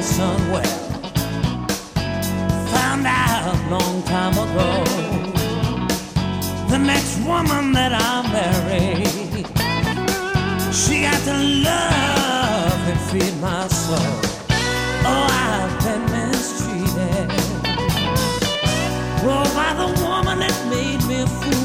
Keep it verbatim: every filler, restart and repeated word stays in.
son well. Found out long time ago, the next woman that I marry, she got to love and feed my soul. Oh, I've been mistreated, oh, by the woman that made me a fool.